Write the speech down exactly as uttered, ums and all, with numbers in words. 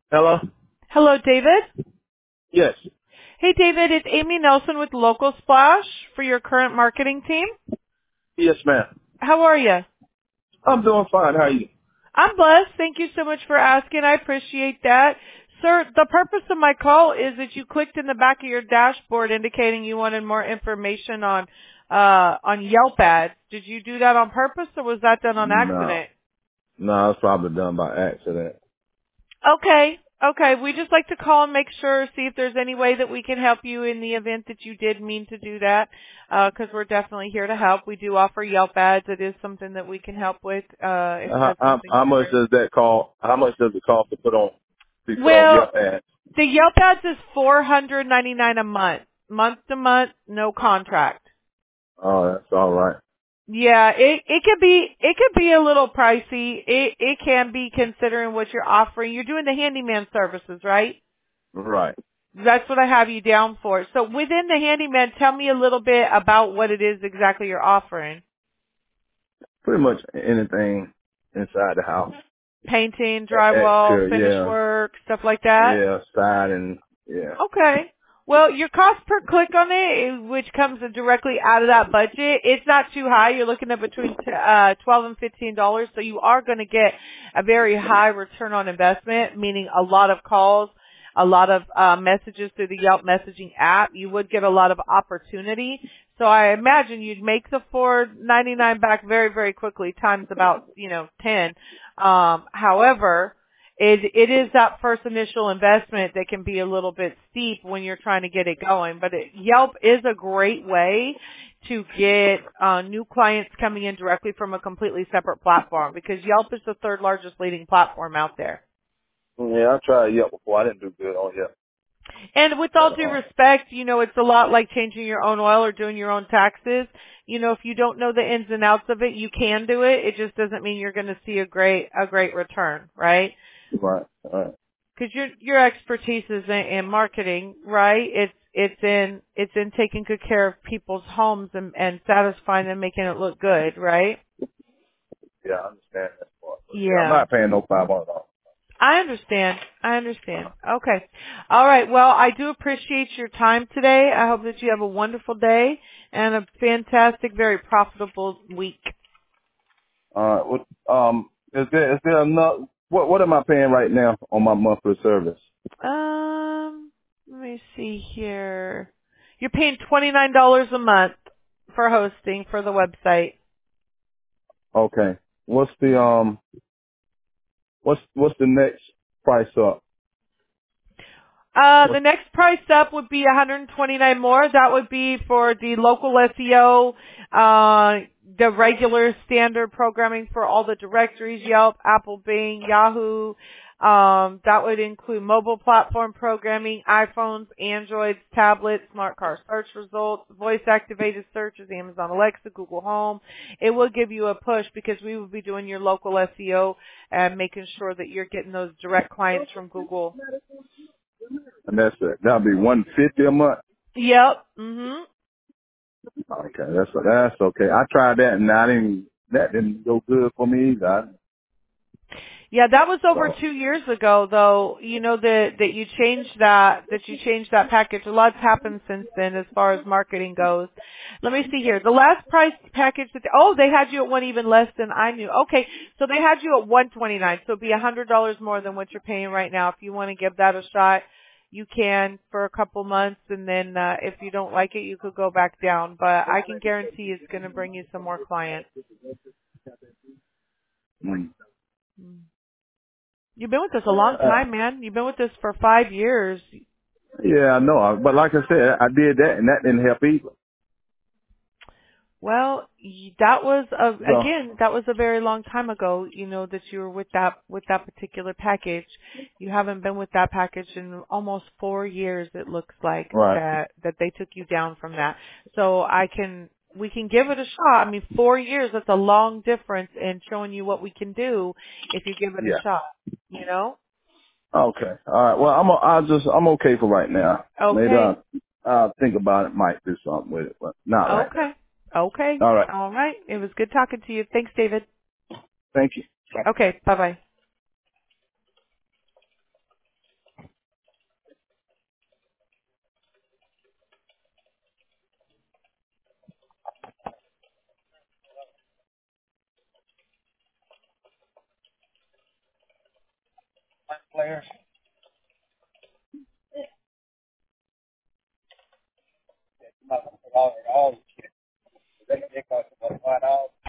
Hello? Hello, David. Yes. Hey, David, it's Amy Nelson with Local Splash for your current marketing team. Yes, ma'am. How are you? I'm doing fine. How are you? I'm blessed. Thank you so much for asking. I appreciate that. Sir, the purpose of my call is that you clicked in the back of your dashboard indicating you wanted more information on uh on Yelp ads. Did you do that on purpose or was that done on No. accident? No, it's probably done by accident. Okay. Okay. We just like to call and make sure, see if there's any way that we can help you in the event that you did mean to do that, because we're definitely here to help. We do offer Yelp ads. It is something that we can help with, uh, if How, that's how, something how you're much does that cost? How much does it cost to put on, be doing. put on Well, Yelp ads? the Yelp ads is four hundred ninety-nine a month. Month to month, no contract. Oh, that's all right. Yeah, it it could be it could be a little pricey. It it can be considering what you're offering. You're doing the handyman services, right? Right. That's what I have you down for. So within the handyman, tell me a little bit about what it is exactly you're offering. Pretty much anything inside the house. Painting, E- drywall, Exterior, finish yeah. work, stuff like that? Yeah, siding, yeah. Okay. Well, your cost per click on it, which comes directly out of that budget, it's not too high. You're looking at between t- uh, twelve and fifteen dollars, so you are going to get a very high return on investment, meaning a lot of calls, a lot of uh, messages through the Yelp messaging app. You would get a lot of opportunity. So I imagine you'd make the four ninety-nine back very, very quickly, times about you know ten. Um, however, it it is that first initial investment that can be a little bit steep when you're trying to get it going. But it, Yelp is a great way to get uh, new clients coming in directly from a completely separate platform because Yelp is the third largest leading platform out there. Yeah, I tried Yelp before. I didn't do good on Yelp And with at all due all. respect, you know, it's a lot like changing your own oil or doing your own taxes. You know, if you don't know the ins and outs of it, you can do it. It just doesn't mean you're going to see a great a great return, right? Right, right. Because your your expertise is in, in marketing, right? It's it's in it's in taking good care of people's homes and, and satisfying them, making it look good, right? Yeah, I understand that part. But yeah, I'm Yeah, not paying no five hundred dollars. I understand. I understand. Okay, all right. Well, I do appreciate your time today. I hope that you have a wonderful day and a fantastic, very profitable week. All right. What, um, is there is there enough? What what am I paying right now on my monthly service? Um, let me see here. You're paying twenty nine dollars a month for hosting for the website. Okay. What's the um what's what's the next price up? Uh, the What's next price up would be one hundred twenty-nine more. That would be for the local S E O, uh, the regular standard programming for all the directories, Yelp, Apple, Bing, Yahoo. Um, that would include mobile platform programming, iPhones, Androids, tablets, smart car search results, voice activated searches, Amazon Alexa, Google Home. It will give you a push because we will be doing your local S E O and making sure that you're getting those direct clients from Google. and that's it. That'll be one fifty a month. Yep. Mhm. Okay, that's that's okay. I tried that and I didn't that didn't go good for me either. I- Yeah, that was over So two years ago, though. You know that that you changed that that you changed that package. A lot's happened since then, as far as marketing goes. Let me see here. The last price package that oh they had you at one even less than I knew. Okay, so they had you at one twenty nine, so it'd be a hundred dollars more than what you're paying right now. If you want to give that a shot, you can for a couple months, and then uh, if you don't like it, you could go back down. But I can guarantee it's going to bring you some more clients. mm. Mm. You've been with us a long uh, time, man. You've been with us for five years. yeah, I know. But like I said, I did that and that didn't help either. Well, y- that was a, So again, that was a very long time ago, you know, that you were with that, with that particular package. You haven't been with that package in almost four years, it looks like, right. that, that they took you down from that. So I can, we can give it a shot. I mean, four years, that's a long difference in showing you what we can do if you give it a Yeah. shot, you know? Okay. All right. Well, I'm. A, I'll just. I'm okay for right now. Later, Okay. I'll, I'll think about it. Might do something with it, but not right Okay. now. Okay. All right. All right. It was good talking to you. Thanks, David. Thank you. Okay. Bye-bye. players.